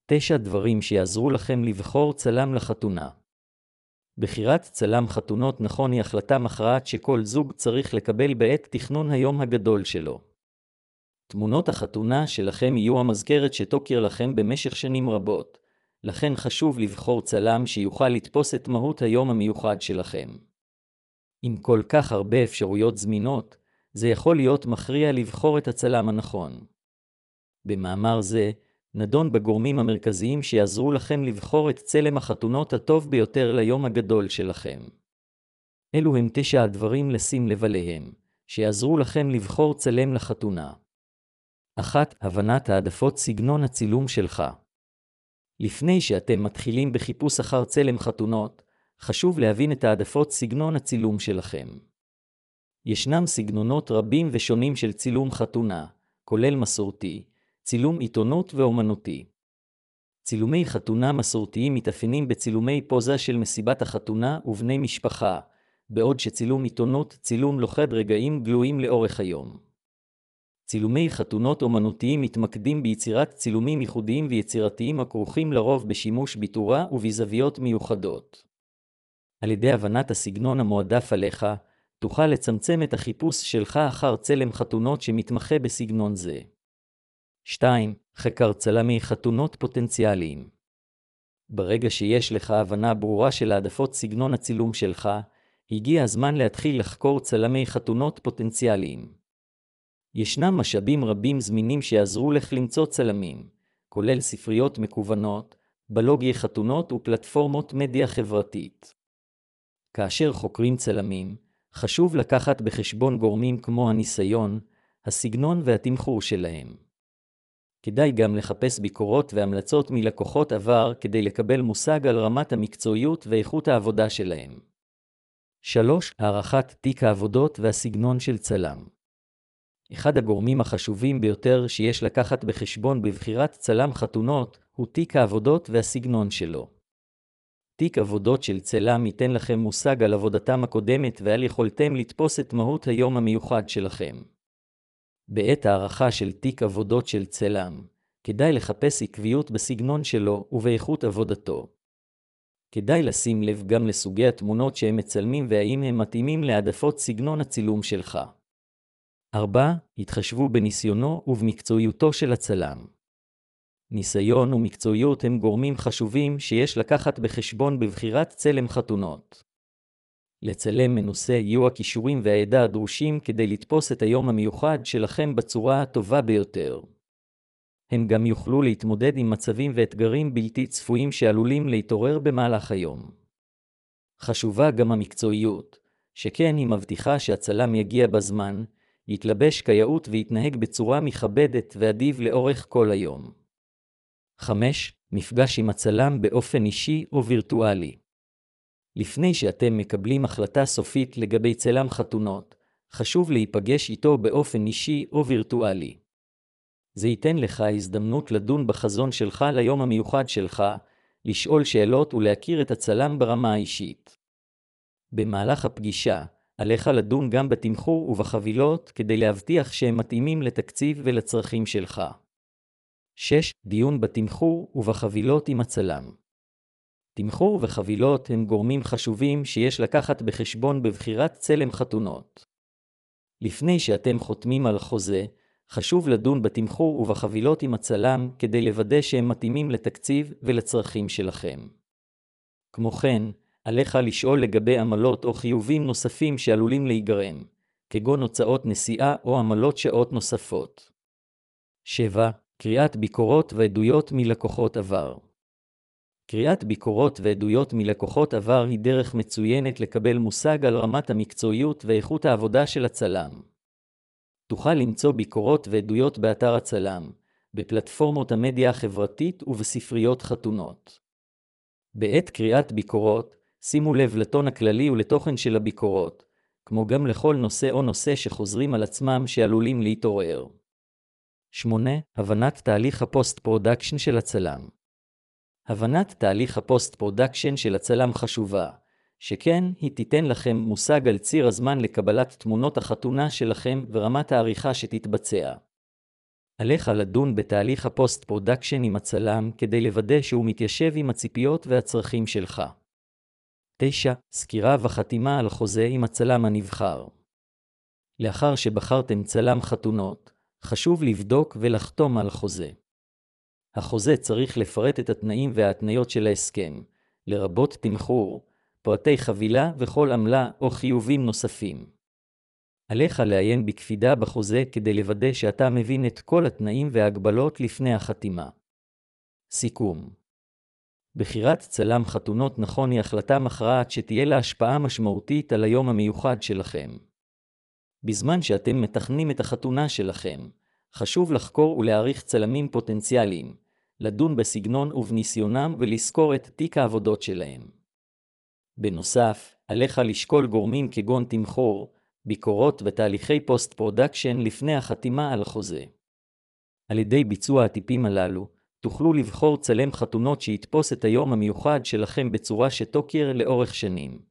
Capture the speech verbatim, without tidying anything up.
תשע דברים שיעזרו לכם לבחור צלם לחתונה. בחירת צלם חתונות נכון היא החלטה מכרעת שכל זוג צריך לקבל בעת תכנון היום הגדול שלו. תמונות החתונה שלכם יהיו המזכרת שתוקיר לכם במשך שנים רבות, לכן חשוב לבחור צלם שיוכל לתפוס את מהות היום המיוחד שלכם. עם כל כך הרבה אפשרויות זמינות, זה יכול להיות מכריע לבחור את הצלם הנכון. במאמר זה, נדון בגורמים המרכזיים שיעזרו לכם לבחור את צלם החתונות הטוב ביותר ליום הגדול שלכם. אלו הם תשע הדברים לשים לב אליהם, שיעזרו לכם לבחור צלם לחתונה. אחת. הבנת העדפות סגנון הצילום שלך. לפני שאתם מתחילים בחיפוש אחר צלם חתונות, חשוב להבין את העדפות סגנון הצילום שלכם. ישנם סגנונות רבים ושונים של צילום חתונה, כולל מסורתי, צילום עיתונות ואומנותי. צילומי חתונה מסורתיים מתאפיינים בצילומי פוזה של מסיבת החתונה ובני משפחה, בעוד שצילום עיתונות צילום לוכד רגעים גלויים לאורך היום. צילומי חתונות אומנותיים מתמקדים ביצירת צילומים ייחודיים ויצירתיים הכרוכים לרוב בשימוש בתאורה ובזוויות מיוחדות. על ידי הבנת הסגנון המועדף עליך, תוכל לצמצם את החיפוש שלך אחר צלם חתונות שמתמחה בסגנון זה. שתיים. חקר צלמי חתונות פוטנציאליים. ברגע שיש לך הבנה ברורה של העדפות סגנון הצילום שלך, הגיע הזמן להתחיל לחקור צלמי חתונות פוטנציאליים. ישנם משאבים רבים זמינים שיעזרו לך למצוא צלמים, כולל ספריות מקוונות, בלוגי חתונות ופלטפורמות מדיה חברתית. כאשר חוקרים צלמים, חשוב לקחת בחשבון גורמים כמו הניסיון, הסגנון והתמחור שלהם. כדאי גם לחפש ביקורות והמלצות מלקוחות עבר כדי לקבל מושג על רמת המקצועיות ואיכות העבודה שלהם. שלוש. הערכת תיק העבודות והסגנון של צלם. אחד הגורמים החשובים ביותר שיש לקחת בחשבון בבחירת צלם חתונות הוא תיק העבודות והסגנון שלו. תיק עבודות של צלם ייתן לכם מושג על עבודתם הקודמת ועל יכולתם לתפוס את מהות היום המיוחד שלכם. בעת הערכה של תיק עבודות של צלם, כדאי לחפש עקביות בסגנון שלו ובאיכות עבודתו. כדאי לשים לב גם לסוגי התמונות שהם מצלמים והאם הם מתאימים להעדפות סגנון הצילום שלך. ארבע. התחשבו בניסיונו ובמקצועיותו של הצלם. ניסיון ומקצועיות הם גורמים חשובים שיש לקחת בחשבון בבחירת צלם חתונות. לצלם מנוסה יהיו הכישורים והידע הדרושים כדי לתפוס את היום המיוחד שלכם בצורה הטובה ביותר. הם גם יוכלו להתמודד עם מצבים ואתגרים בלתי צפויים שעלולים להתעורר במהלך היום. חשובה גם המקצועיות, שכן היא מבטיחה שהצלם יגיע בזמן, יתלבש כיאות ויתנהג בצורה מכבדת ואדיב לאורך כל היום. חמש. מפגש עם הצלם באופן אישי או וירטואלי. לפני שאתם מקבלים החלטה סופית לגבי צלם חתונות, חשוב להיפגש איתו באופן אישי או וירטואלי. זה ייתן לך הזדמנות לדון בחזון שלך ליום המיוחד שלך, לשאול שאלות ולהכיר את הצלם ברמה האישית. במהלך הפגישה, עליך לדון גם בתמחור ובחבילות כדי להבטיח שהם מתאימים לתקציב ולצרכים שלך. שש. דיון בתמחור ובחבילות עם הצלם. תמחור וחבילות הם גורמים חשובים שיש לקחת בחשבון בבחירת צלם חתונות. לפני שאתם חותמים על חוזה, חשוב לדון בתמחור ובחבילות עם הצלם כדי לוודא שהם מתאימים לתקציב ולצרכים שלכם. כמו כן, עליך לשאול לגבי עמלות או חיובים נוספים שעלולים להיגרם, כגון הוצאות נסיעה או עמלות שעות נוספות. שבע. קריאת ביקורות ועדויות מלקוחות עבר. קריאת ביקורות ועדויות מלקוחות עבר היא דרך מצוינת לקבל מושג על רמת המקצועיות ואיכות העבודה של הצלם. תוכל למצוא ביקורות ועדויות באתר הצלם, בפלטפורמות המדיה החברתית ובספריות חתונות. בעת קריאת ביקורות, שימו לב לטון הכללי ולתוכן של הביקורות, כמו גם לכל נושא או נושא שחוזרים על עצמם שעלולים להתעורר. שמונה. הבנת תהליך הפוסט-פרודקשן של הצלם. הבנת תהליך הפוסט-פרודקשן של הצלם חשובה, שכן היא תיתן לכם מושג על ציר הזמן לקבלת תמונות החתונה שלכם ורמת העריכה שתתבצע. עליך לדון בתהליך הפוסט-פרודקשן עם הצלם כדי לוודא שהוא מתיישב עם הציפיות והצרכים שלך. תשע. סקירה וחתימה על חוזה עם הצלם הנבחר. לאחר שבחרתם צלם חתונות, חשוב לבדוק ולחתום על חוזה. החוזה צריך לפרט את התנאים וההתניות של ההסכם, לרבות תמחור, פרטי חבילה וכל עמלה או חיובים נוספים. עליך לעיין בקפידה בחוזה כדי לוודא שאתה מבין את כל התנאים וההגבלות לפני החתימה. סיכום. בחירת צלם חתונות נכון היא החלטה מכרעת שתהיה לה השפעה משמעותית על היום המיוחד שלכם. בזמן שאתם מתכננים את החתונה שלכם, חשוב לחקור ולהעריך צלמים פוטנציאליים, לדון בסגנון ובניסיונם ולזכור את תיק העבודות שלהם. בנוסף, עליך לשקול גורמים כגון תמחור, ביקורות ותהליכי פוסט-פרודקשן לפני החתימה על חוזה. על ידי ביצוע הטיפים הללו, תוכלו לבחור צלם חתונות שיתפוס את היום המיוחד שלכם בצורה שתוכר לאורך שנים.